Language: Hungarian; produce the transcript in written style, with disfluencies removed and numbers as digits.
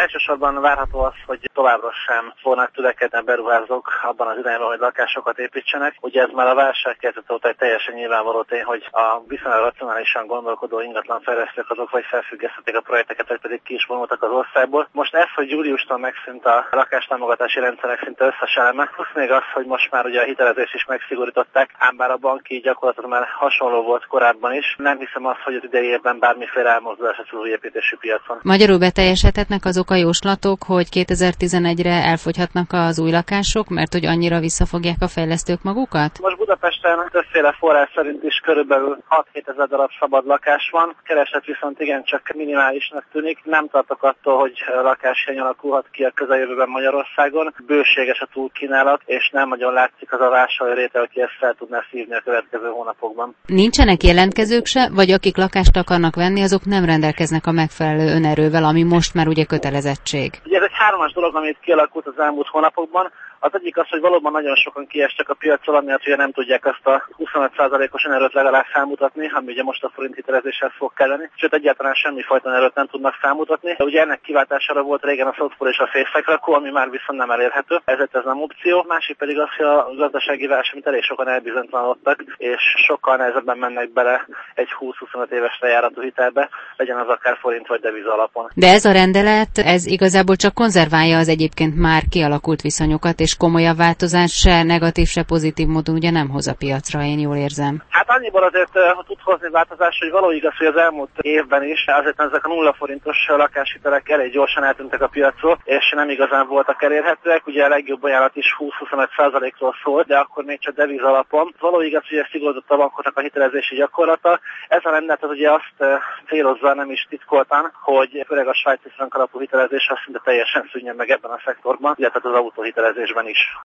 Elsősorban várható az, hogy továbbra sem fognak törekedni beruházók abban az irányban, hogy lakásokat építsenek. Ugye ez már a válság kezdete óta egy teljesen nyilvánvaló tény, hogy a viszonylag racionálisan gondolkodó ingatlanfejlesztők azok vagy felfüggesztették a projekteket, vagy pedig ki is vonultak az országból. Most ez, hogy júliustól megszűnt a lakástámogatási rendszerek szinte összes eleme, plusz még az, hogy most már ugye a hitelezést is megszigorították, ám bár a banki gyakorlatot már hasonló volt korábban is. Nem hiszem azt, hogy az idei évben bármiféle elmozdulás az új építési piacon. Magyarul beteljesedhetnek azok a jóslatok, hogy 2011-re elfogyhatnak az új lakások, mert hogy annyira visszafogják a fejlesztők magukat? Most Budapesten többféle forrás szerint is körülbelül 6-7 ezer darab szabad lakás van, kereslet viszont igencsak minimálisnak tűnik. Nem tartok attól, hogy lakáshiány alakulhat ki a közeljövőben Magyarországon. Bőséges a túlkínálat, és nem nagyon látszik az a vásárló réteg, aki ezt fel tudná szívni a következő hónapokban. Nincsenek jelentkezők se, vagy akik lakást akarnak venni, azok nem rendelkeznek a megfelelő önerővel, ami most már ugye kötelezettség. Ugye ez egy hármas dolog, amit kialakult az elmúlt hónapokban. Az egyik az, hogy valóban nagyon sokan kiestek a piacról, amiatt ugye nem tudják azt a 25%-os önerőt legalább felmutatni, ami ugye most a forint hitelezéshez fog kelleni, sőt egyáltalán semmifajta önerőt nem tudnak felmutatni. Ugye ennek kiváltására volt régen a szotfor és a fészekrakó, ami már viszont nem elérhető, ezért ez nem opció. Másik pedig az, hogy a gazdasági válság, amit elég sokan elbizonytalanodtak, és sokkal nehezebben mennek bele egy 20-25 éves lejáratú hitelbe, legyen az akár forint vagy deviza alapon. De ez a rendelet, ez igazából csak konzerválja az egyébként már kialakult viszonyokat, és komolyabb változás se negatív, se pozitív módon ugye nem hoz a piacra, én jól érzem. Hát annyiból azért tud hozni változást, hogy való igaz, hogy az elmúlt évben is azért ezek a 0 forintos lakáshitelek elég gyorsan eltűntek a piacról, és nem igazán voltak elérhetőek. Ugye a legjobb ajánlat is 20-25%-ról szólt, de akkor még csak deviz alapon. Való igaz, hogy szigorodott a bankoknak a hitelezési gyakorlata. Ez a rendelet az ugye azt célozza, nem is titkoltan, hogy főleg a svájci frank alapú hitelezés az szinte teljesen szűnjön meg ebben a szektorban, illetve az autóhitelezésben is.